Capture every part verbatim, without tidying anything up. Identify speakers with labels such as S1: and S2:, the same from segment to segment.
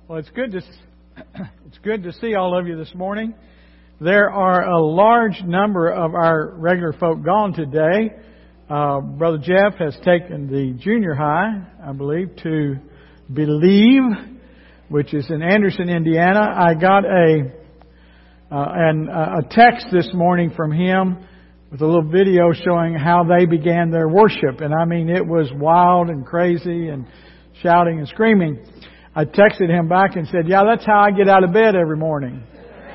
S1: Well, it's good to it's good to see all of you this morning. There are a large number of our regular folk gone today. Uh, Brother Jeff has taken the junior high, I believe, to Believe, which is in Anderson, Indiana. I got a uh, an, a text this morning from him with a little video showing how they began their worship, and I mean it was wild and crazy and shouting and screaming. I texted him back and said, yeah, that's how I get out of bed every morning.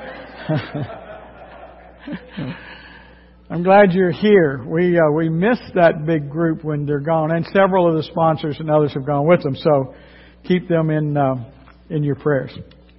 S1: I'm glad you're here. We uh, we missed that big group when they're gone, and several of the sponsors and others have gone with them, so keep them in uh, in your prayers.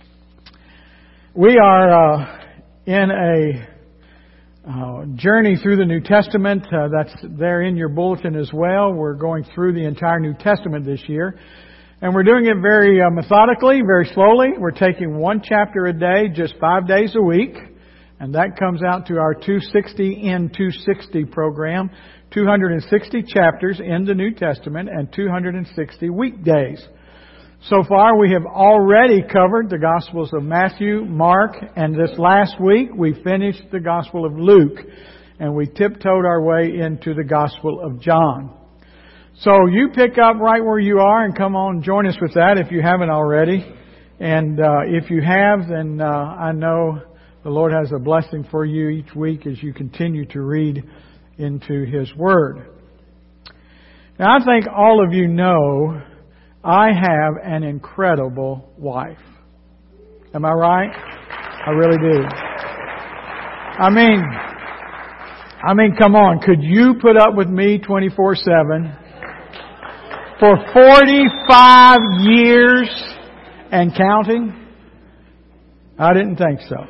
S1: We are uh, in a uh, journey through the New Testament. Uh, that's there in your bulletin as well. We're going through the entire New Testament this year. And we're doing it very uh, methodically, very slowly. We're taking one chapter a day, just five days a week. And that comes out to our two sixty in two sixty program. two hundred sixty chapters in the New Testament and two hundred sixty weekdays. So far we have already covered the Gospels of Matthew, Mark, and this last week we finished the Gospel of Luke. And we tiptoed our way into the Gospel of John. So you pick up right where you are and come on and join us with that if you haven't already. And uh, if you have, then uh, I know the Lord has a blessing for you each week as you continue to read into His Word. Now I think all of you know I have an incredible wife. Am I right? I really do. I mean, I mean, come on. Could you put up with me twenty-four seven? For forty-five years and counting? I didn't think so.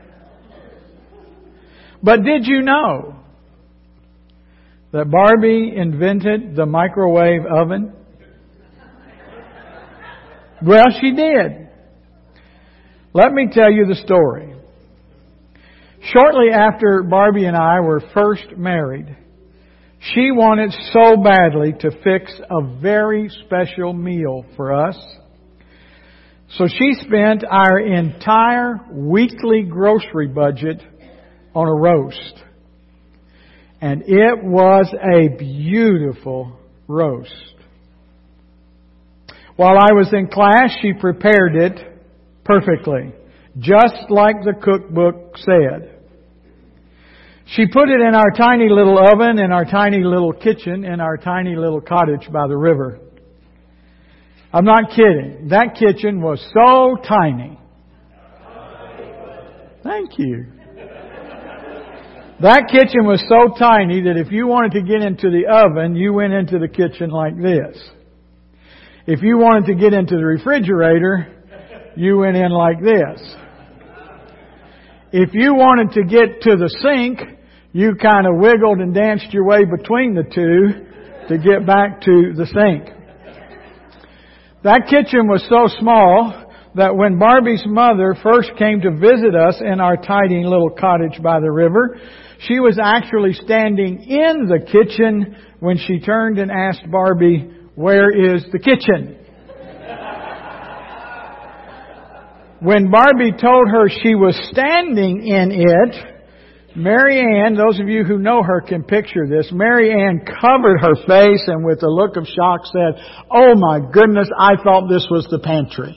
S1: But did you know that Barbie invented the microwave oven? Well, she did. Let me tell you the story. Shortly after Barbie and I were first married, she wanted so badly to fix a very special meal for us. So she spent our entire weekly grocery budget on a roast. And it was a beautiful roast. While I was in class, she prepared it perfectly, just like the cookbook said. She put it in our tiny little oven, in our tiny little kitchen, in our tiny little cottage by the river. I'm not kidding. That kitchen was so tiny. Thank you. That kitchen was so tiny that if you wanted to get into the oven, you went into the kitchen like this. If you wanted to get into the refrigerator, you went in like this. If you wanted to get to the sink, you kind of wiggled and danced your way between the two to get back to the sink. That kitchen was so small that when Barbie's mother first came to visit us in our tiny little cottage by the river, she was actually standing in the kitchen when she turned and asked Barbie, "Where is the kitchen?" When Barbie told her she was standing in it, Mary Ann, those of you who know her can picture this, Mary Ann covered her face and with a look of shock said, "Oh my goodness, I thought this was the pantry."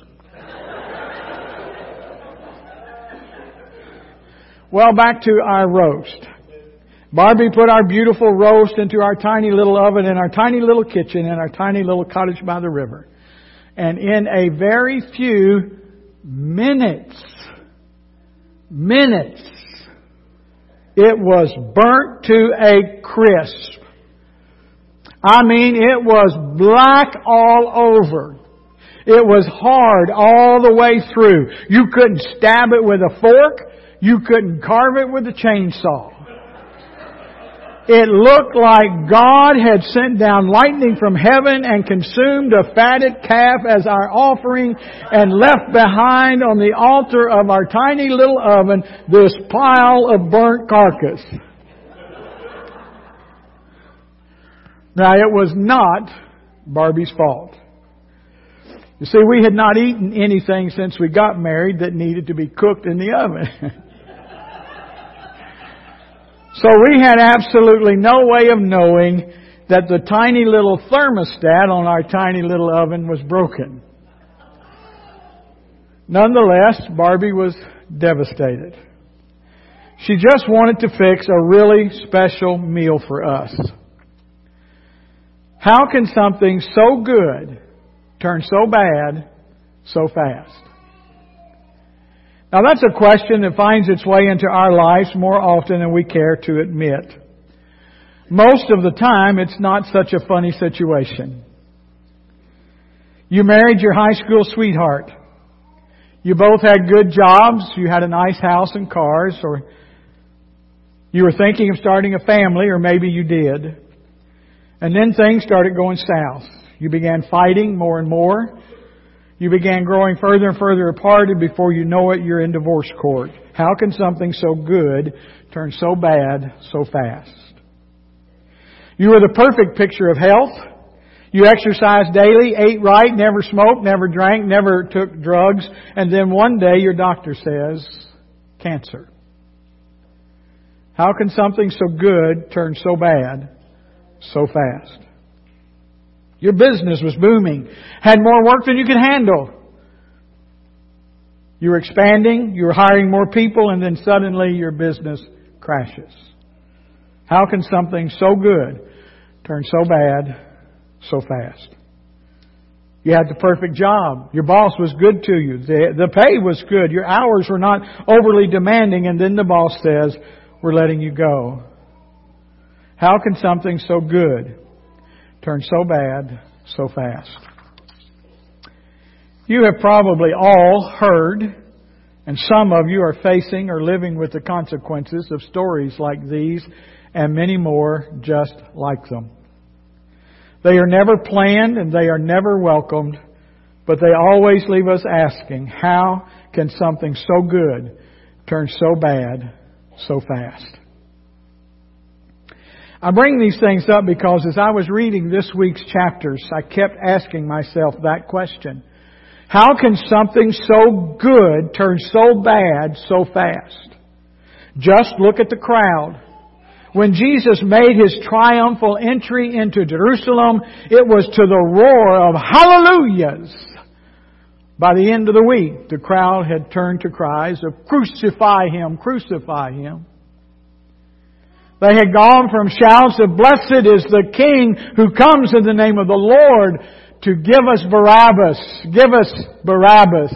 S1: Well, back to our roast. Barbie put our beautiful roast into our tiny little oven in our tiny little kitchen in our tiny little cottage by the river. And in a very few minutes, minutes, it was burnt to a crisp. I mean, it was black all over. It was hard all the way through. You couldn't stab it with a fork. You couldn't carve it with a chainsaw. It looked like God had sent down lightning from heaven and consumed a fatted calf as our offering and left behind on the altar of our tiny little oven this pile of burnt carcass. Now, it was not Barbie's fault. You see, we had not eaten anything since we got married that needed to be cooked in the oven. So we had absolutely no way of knowing that the tiny little thermostat on our tiny little oven was broken. Nonetheless, Barbie was devastated. She just wanted to fix a really special meal for us. How can something so good turn so bad so fast? Now that's a question that finds its way into our lives more often than we care to admit. Most of the time, it's not such a funny situation. You married your high school sweetheart. You both had good jobs. You had a nice house and cars. Or you were thinking of starting a family, or maybe you did. And then things started going south. You began fighting more and more. You began growing further and further apart, and before you know it, you're in divorce court. How can something so good turn so bad so fast? You were the perfect picture of health. You exercised daily, ate right, never smoked, never drank, never took drugs. And then one day your doctor says, cancer. How can something so good turn so bad so fast? Your business was booming, had more work than you could handle. You were expanding, you were hiring more people, and then suddenly your business crashes. How can something so good turn so bad so fast? You had the perfect job. Your boss was good to you. The, the pay was good. Your hours were not overly demanding, and then the boss says, we're letting you go. How can something so good turn so bad so fast? You have probably all heard, and some of you are facing or living with the consequences of stories like these and many more just like them. They are never planned and they are never welcomed, but they always leave us asking, how can something so good turn so bad so fast? I bring these things up because as I was reading this week's chapters, I kept asking myself that question. How can something so good turn so bad so fast? Just look at the crowd. When Jesus made His triumphal entry into Jerusalem, it was to the roar of hallelujahs. By the end of the week, the crowd had turned to cries of crucify Him, crucify Him. They had gone from shouts of blessed is the King who comes in the name of the Lord to give us Barabbas, give us Barabbas.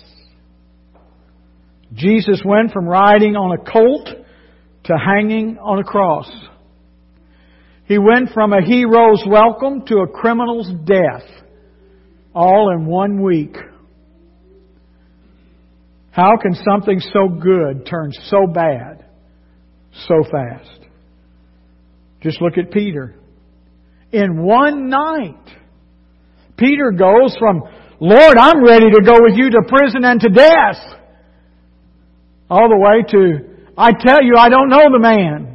S1: Jesus went from riding on a colt to hanging on a cross. He went from a hero's welcome to a criminal's death, all in one week. How can something so good turn so bad so fast? Just look at Peter. In one night, Peter goes from, Lord, I'm ready to go with you to prison and to death, all the way to, I tell you, I don't know the man.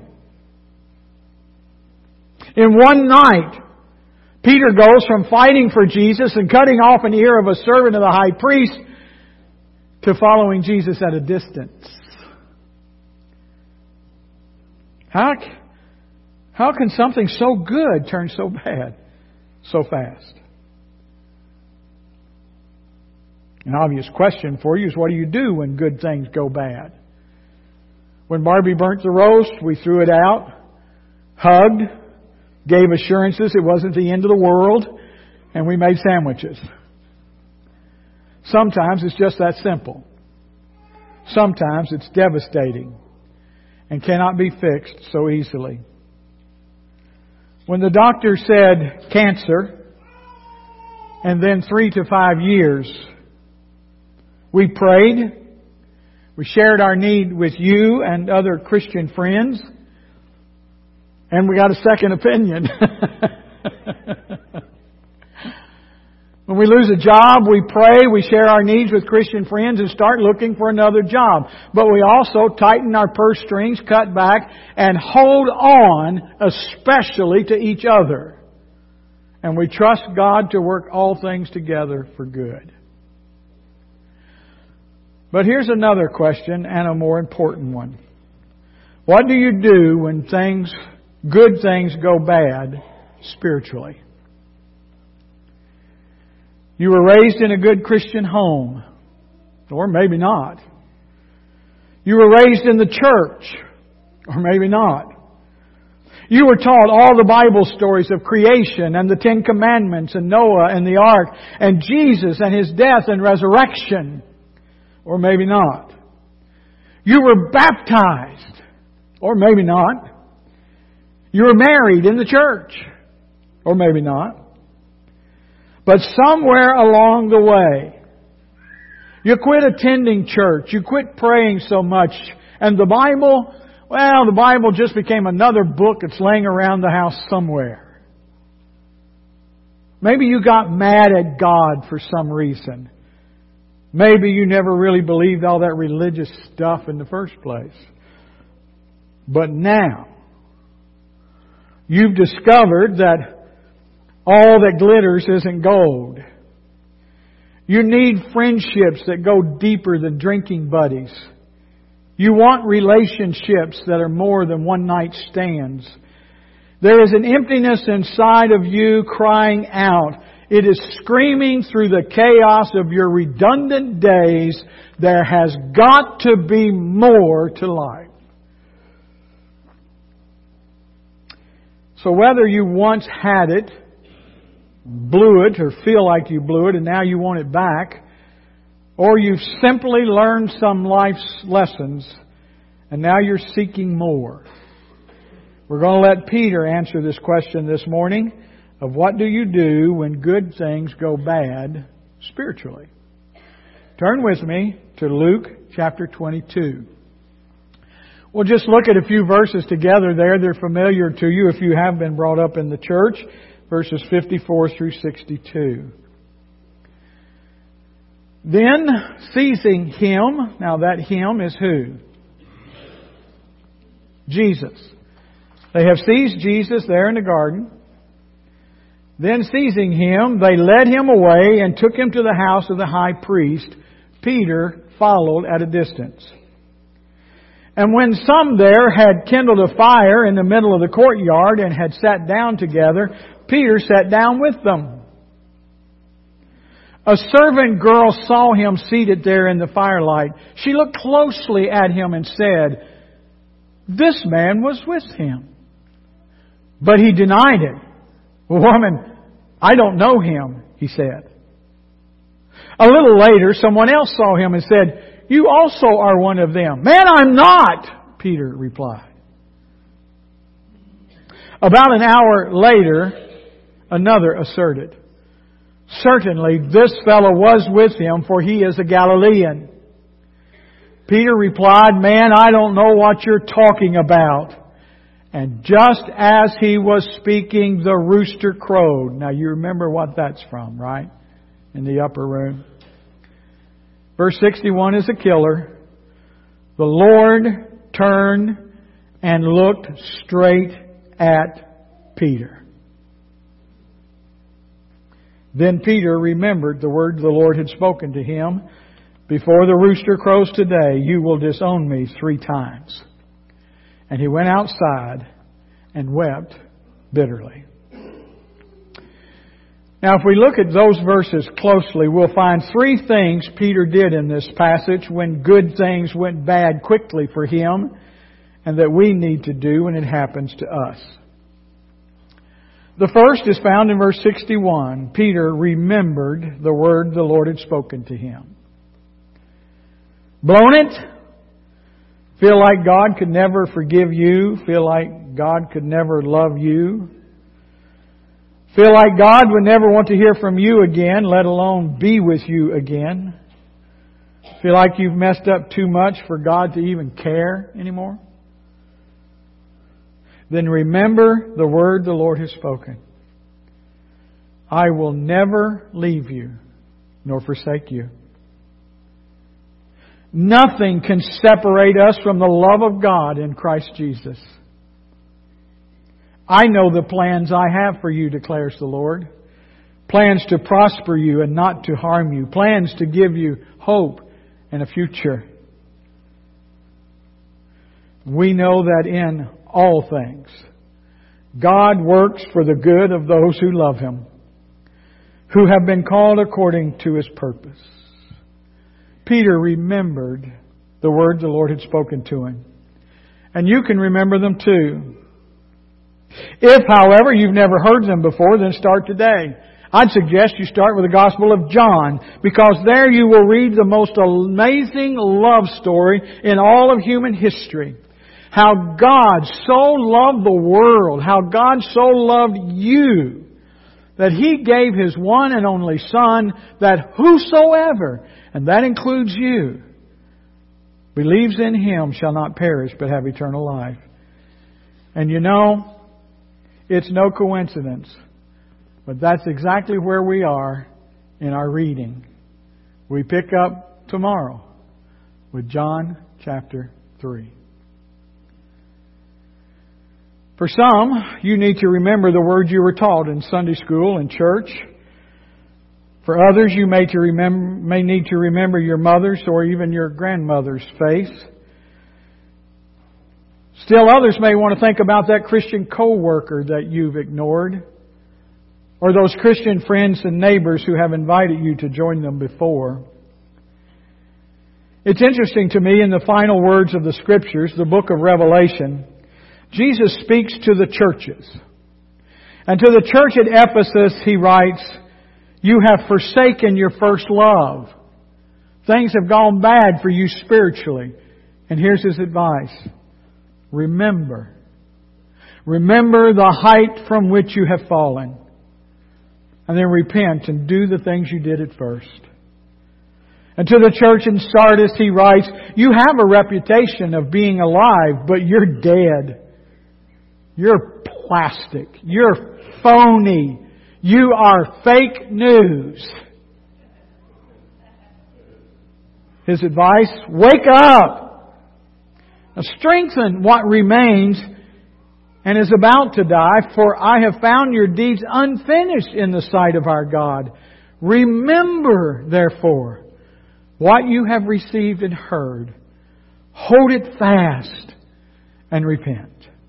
S1: In one night, Peter goes from fighting for Jesus and cutting off an ear of a servant of the high priest to following Jesus at a distance. How, how can something so good turn so bad so fast? An obvious question for you is, what do you do when good things go bad? When Barbie burnt the roast, we threw it out, hugged, gave assurances it wasn't the end of the world, and we made sandwiches. Sometimes it's just that simple. Sometimes it's devastating and cannot be fixed so easily. When the doctor said cancer, and then three to five years, we prayed. We shared our need with you and other Christian friends. And we got a second opinion. When we lose a job, we pray, we share our needs with Christian friends and start looking for another job. But we also tighten our purse strings, cut back, and hold on especially to each other and we trust God to work all things together for good. But here's another question, and a more important one. What do you do when things, good things go bad spiritually? You were raised in a good Christian home, or maybe not. You were raised in the church, or maybe not. You were taught all the Bible stories of creation and the Ten Commandments and Noah and the ark and Jesus and His death and resurrection, or maybe not. You were baptized, or maybe not. You were married in the church, or maybe not. But somewhere along the way, you quit attending church, you quit praying so much, and the Bible, well, the Bible just became another book that's laying around the house somewhere. Maybe you got mad at God for some reason. Maybe you never really believed all that religious stuff in the first place. But now, you've discovered that all that glitters isn't gold. You need friendships that go deeper than drinking buddies. You want relationships that are more than one night stands. There is an emptiness inside of you crying out. It is screaming through the chaos of your redundant days. There has got to be more to life. So whether you once had it, blew it, or feel like you blew it and now you want it back, or you've simply learned some life's lessons and now you're seeking more. We're going to let Peter answer this question this morning of what do you do when good things go bad spiritually. Turn with me to Luke chapter twenty-two. We'll just look at a few verses together there. They're familiar to you if you have been brought up in the church. Verses fifty-four through sixty-two. Then, seizing him, now that him is who? Jesus. They have seized Jesus there in the garden. Then, seizing him, they led him away and took him to the house of the high priest. Peter followed at a distance. And when some there had kindled a fire in the middle of the courtyard and had sat down together, Peter sat down with them. A servant girl saw him seated there in the firelight. She looked closely at him and said, "This man was with him." But he denied it. "Woman, I don't know him," he said. A little later, someone else saw him and said, "You also are one of them." "Man, I'm not," Peter replied. About an hour later, another asserted, "Certainly this fellow was with him, for he is a Galilean." Peter replied, "Man, I don't know what you're talking about." And just as he was speaking, the rooster crowed. Now you remember what that's from, right? In the upper room. Verse sixty-one is a killer. The Lord turned and looked straight at Peter. Then Peter remembered the word the Lord had spoken to him. "Before the rooster crows today, you will disown me three times." And he went outside and wept bitterly. Now, if we look at those verses closely, we'll find three things Peter did in this passage when good things went bad quickly for him, and that we need to do when it happens to us. The first is found in verse sixty-one. Peter remembered the word the Lord had spoken to him. Blown it? Feel like God could never forgive you? Feel like God could never love you? Feel like God would never want to hear from you again, let alone be with you again? Feel like you've messed up too much for God to even care anymore? Then remember the word the Lord has spoken. "I will never leave you nor forsake you." Nothing can separate us from the love of God in Christ Jesus. "I know the plans I have for you," declares the Lord. Plans to prosper you and not to harm you. Plans to give you hope and a future. We know that in all things, God works for the good of those who love Him, who have been called according to His purpose. Peter remembered the words the Lord had spoken to him. And you can remember them too. If, however, you've never heard them before, then start today. I'd suggest you start with the Gospel of John, because there you will read the most amazing love story in all of human history. How God so loved the world, how God so loved you, that He gave His one and only Son, that whosoever, and that includes you, believes in Him shall not perish but have eternal life. And you know, it's no coincidence, but that's exactly where we are in our reading. We pick up tomorrow with John chapter three. For some, you need to remember the words you were taught in Sunday school and church. For others, you may, to remember, may need to remember your mother's or even your grandmother's faith. Still others may want to think about that Christian co-worker that you've ignored, or those Christian friends and neighbors who have invited you to join them before. It's interesting to me, in the final words of the Scriptures, the book of Revelation, Jesus speaks to the churches. And to the church at Ephesus, He writes, "You have forsaken your first love. Things have gone bad for you spiritually." And here's His advice. Remember. Remember the height from which you have fallen. And then repent and do the things you did at first. And to the church in Sardis, He writes, "You have a reputation of being alive, but you're dead. You're plastic. You're phony. You are fake news." His advice, wake up. Now strengthen what remains and is about to die, for I have found your deeds unfinished in the sight of our God. Remember, therefore, what you have received and heard. Hold it fast and repent.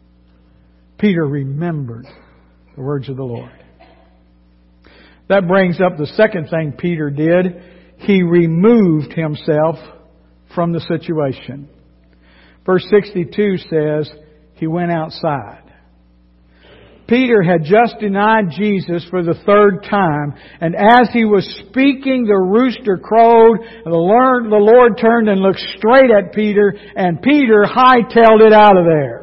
S1: Peter remembered the words of the Lord. That brings up the second thing Peter did. He removed himself from the situation. Verse sixty-two says, he went outside. Peter had just denied Jesus for the third time, and as he was speaking, the rooster crowed, and the Lord, the Lord turned and looked straight at Peter, and Peter hightailed it out of there.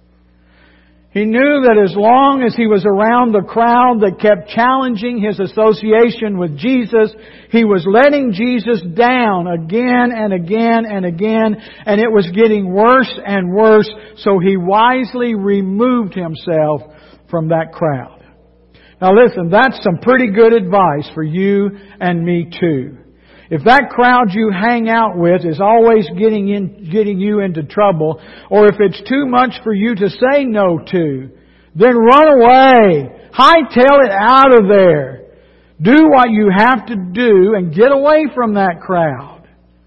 S1: He knew that as long as he was around the crowd that kept challenging his association with Jesus, he was letting Jesus down again and again and again, and it was getting worse and worse, so he wisely removed himself from that crowd. Now listen, that's some pretty good advice for you and me too. If that crowd you hang out with is always getting in, getting you into trouble, or if it's too much for you to say no to, then run away. Hightail it out of there. Do what you have to do and get away from that crowd.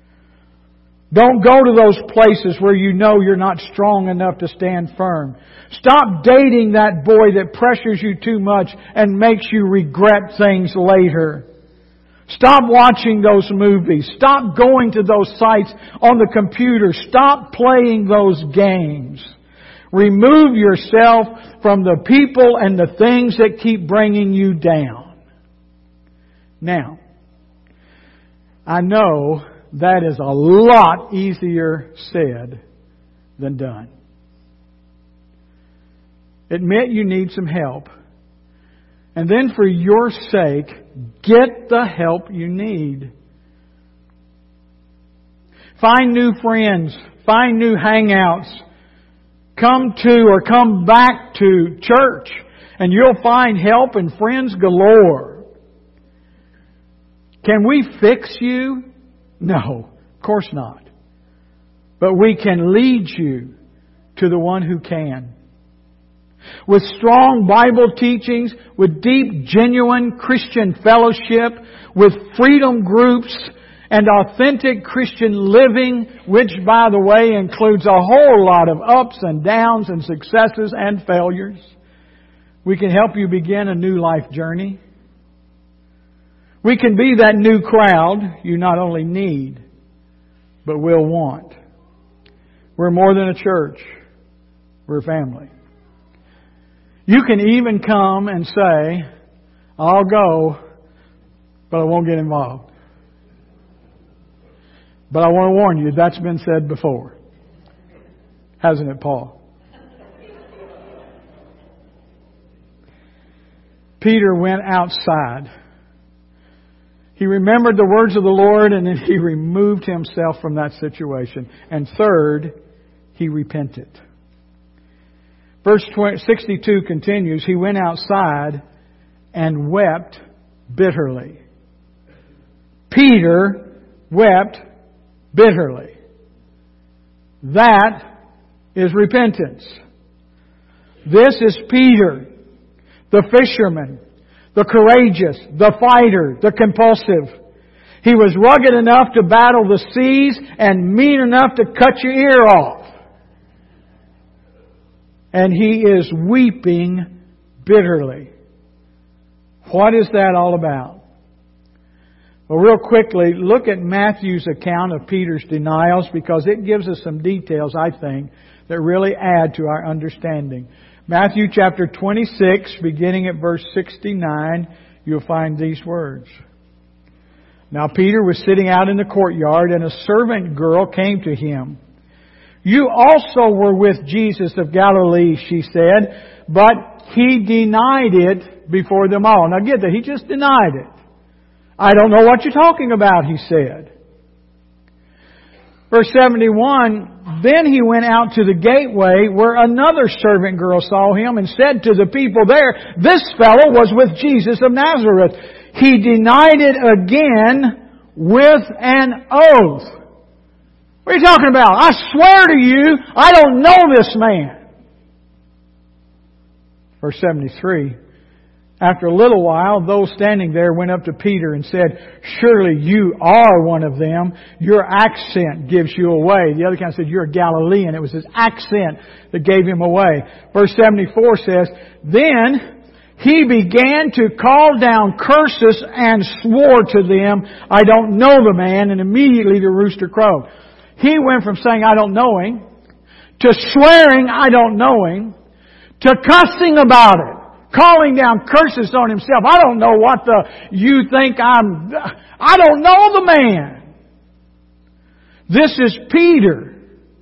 S1: Don't go to those places where you know you're not strong enough to stand firm. Stop dating that boy that pressures you too much and makes you regret things later. Stop watching those movies. Stop going to those sites on the computer. Stop playing those games. Remove yourself from the people and the things that keep bringing you down. Now, I know that is a lot easier said than done. Admit you need some help. And then for your sake, get the help you need. Find new friends. Find new hangouts. Come to or come back to church, and you'll find help and friends galore. Can we fix you? No, of course not. But we can lead you to the one who can. with strong Bible teachings, with deep, genuine Christian fellowship, with freedom groups, and authentic Christian living, which, by the way, includes a whole lot of ups and downs and successes and failures. We can help you begin a new life journey. We can be that new crowd you not only need, but will want. We're more than a church. We're a family. You can even come and say, I'll go, but I won't get involved. But I want to warn you, that's been said before. Hasn't it, Paul? Peter went outside. He remembered the words of the Lord, and then he removed himself from that situation. And third, he repented. Verse sixty-two continues, he went outside and wept bitterly. Peter wept bitterly. That is repentance. This is Peter, the fisherman, the courageous, the fighter, the compulsive. He was rugged enough to battle the seas and mean enough to cut your ear off. And he is weeping bitterly. What is that all about? Well, real quickly, look at Matthew's account of Peter's denials, because it gives us some details, I think, that really add to our understanding. Matthew chapter twenty-six, beginning at verse sixty-nine, you'll find these words. Now Peter was sitting out in the courtyard, and a servant girl came to him. You also were with Jesus of Galilee, she said, but he denied it before them all. Now get that, he just denied it. I don't know what you're talking about, he said. Verse seventy-one, then he went out to the gateway where another servant girl saw him and said to the people there, this fellow was with Jesus of Nazareth. He denied it again with an oath. What are you talking about? I swear to you, I don't know this man. Verse seventy-three, after a little while, those standing there went up to Peter and said, surely you are one of them. Your accent gives you away. The other guy said, you're a Galilean. It was his accent that gave him away. Verse seventy-four says, then he began to call down curses and swore to them, I don't know the man. And immediately the rooster crowed. He went from saying, I don't know him, to swearing, I don't know him, to cussing about it, calling down curses on himself. I don't know what the, you think I'm, I don't know the man. This is Peter.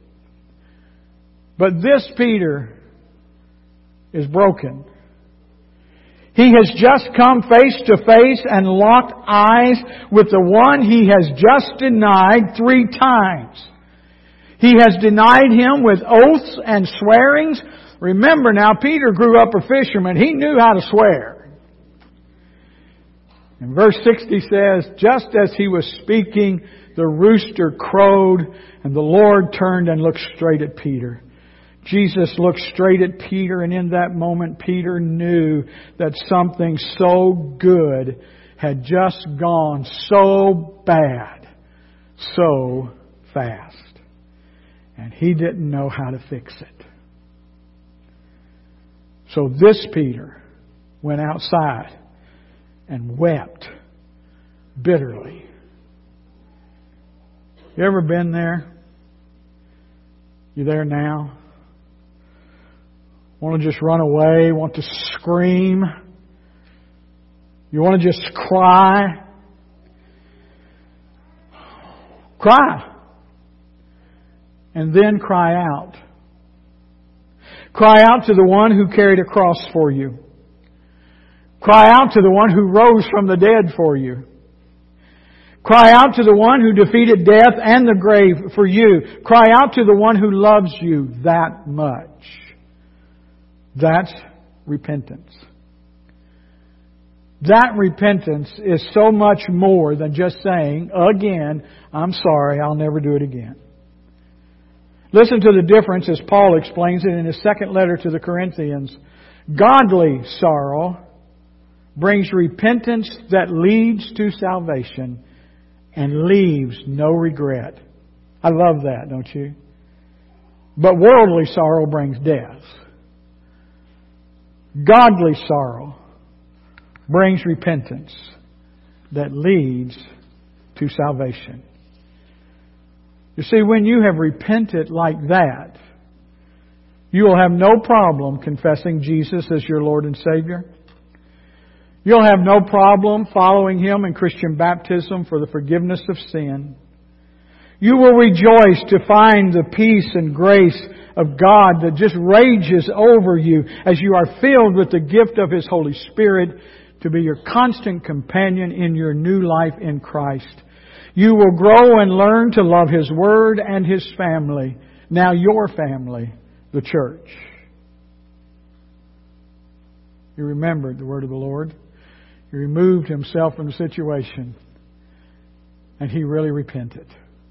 S1: But this Peter is broken. He has just come face to face and locked eyes with the one he has just denied three times. He has denied him with oaths and swearings. Remember now, Peter grew up a fisherman. He knew how to swear. And verse sixty says, just as he was speaking, the rooster crowed, and the Lord turned and looked straight at Peter. Jesus looked straight at Peter, and in that moment Peter knew that something so good had just gone so bad, so fast. And he didn't know how to fix it. So this Peter went outside and wept bitterly. You ever been there? You there now? Want to just run away? Want to scream? You want to just cry? Cry. And then cry out. Cry out to the one who carried a cross for you. Cry out to the one who rose from the dead for you. Cry out to the one who defeated death and the grave for you. Cry out to the one who loves you that much. That's repentance. That repentance is so much more than just saying, again, I'm sorry, I'll never do it again. Listen to the difference as Paul explains it in his second letter to the Corinthians. Godly sorrow brings repentance that leads to salvation and leaves no regret. I love that, don't you? But worldly sorrow brings death. Godly sorrow brings repentance that leads to salvation. You see, when you have repented like that, you will have no problem confessing Jesus as your Lord and Savior. You'll have no problem following Him in Christian baptism for the forgiveness of sin. You will rejoice to find the peace and grace of God that just rages over you as you are filled with the gift of His Holy Spirit to be your constant companion in your new life in Christ. You will grow and learn to love His Word and His family. Now your family, the church. He remembered the word of the Lord. He removed himself from the situation. And he really repented.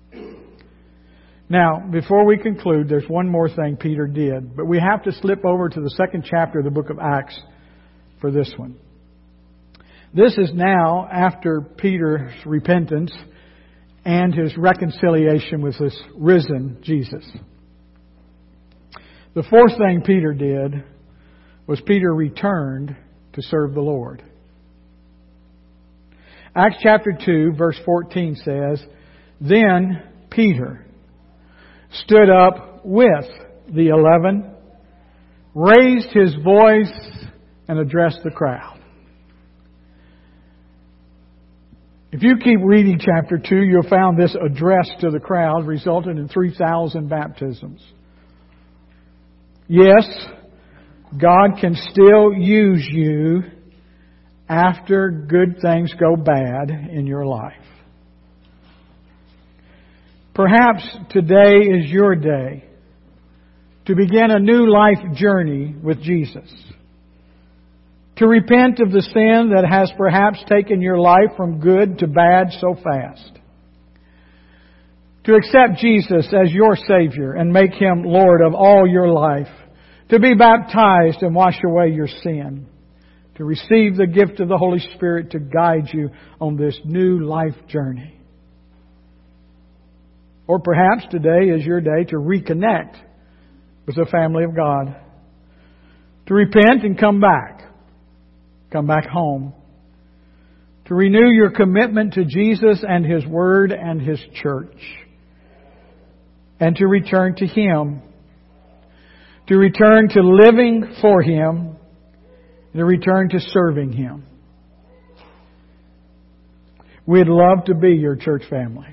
S1: Now, before we conclude, there's one more thing Peter did. But we have to slip over to the second chapter of the book of Acts for this one. This is now after Peter's repentance and his reconciliation with this risen Jesus. The fourth thing Peter did was Peter returned to serve the Lord. Acts chapter two, verse fourteen says, Then Peter stood up with the eleven, raised his voice, and addressed the crowd. If you keep reading chapter two, you'll find this address to the crowd resulted in three thousand baptisms. Yes, God can still use you after good things go bad in your life. Perhaps today is your day to begin a new life journey with Jesus. To repent of the sin that has perhaps taken your life from good to bad so fast. To accept Jesus as your Savior and make Him Lord of all your life. To be baptized and wash away your sin. To receive the gift of the Holy Spirit to guide you on this new life journey. Or perhaps today is your day to reconnect with the family of God. To repent and come back. Come back home. To renew your commitment to Jesus and His Word and His church. And to return to Him. To return to living for Him. And to return to serving Him. We'd love to be your church family.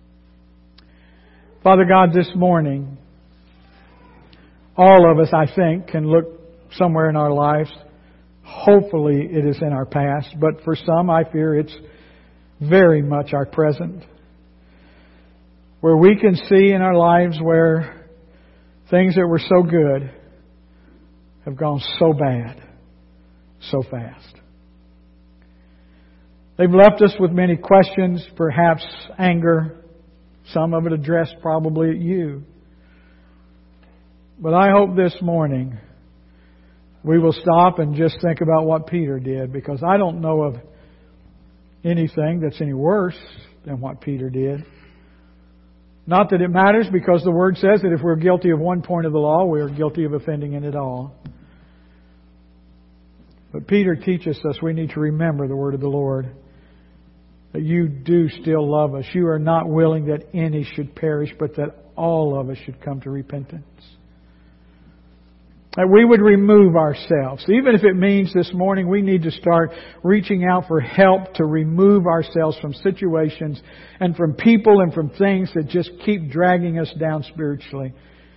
S1: Father God, this morning, all of us, I think, can look somewhere in our lives. Hopefully it is in our past, but for some, I fear it's very much our present. Where we can see in our lives where things that were so good have gone so bad, so fast. They've left us with many questions, perhaps anger, some of it addressed probably at you. But I hope this morning we will stop and just think about what Peter did, because I don't know of anything that's any worse than what Peter did. Not that it matters, because the Word says that if we're guilty of one point of the law, we are guilty of offending in it all. But Peter teaches us we need to remember the Word of the Lord. That you do still love us. You are not willing that any should perish, but that all of us should come to repentance. That we would remove ourselves. Even if it means this morning we need to start reaching out for help to remove ourselves from situations and from people and from things that just keep dragging us down spiritually.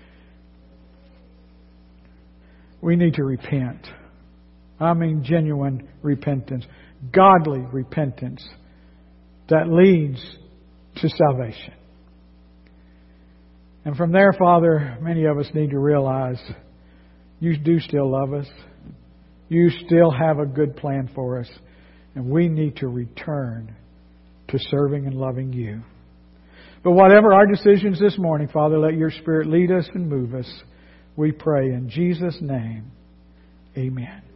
S1: We need to repent. I mean genuine repentance. Godly repentance that leads to salvation. And from there, Father, many of us need to realize You do still love us. You still have a good plan for us. And we need to return to serving and loving You. But whatever our decisions this morning, Father, let your Spirit lead us and move us. We pray in Jesus' name. Amen.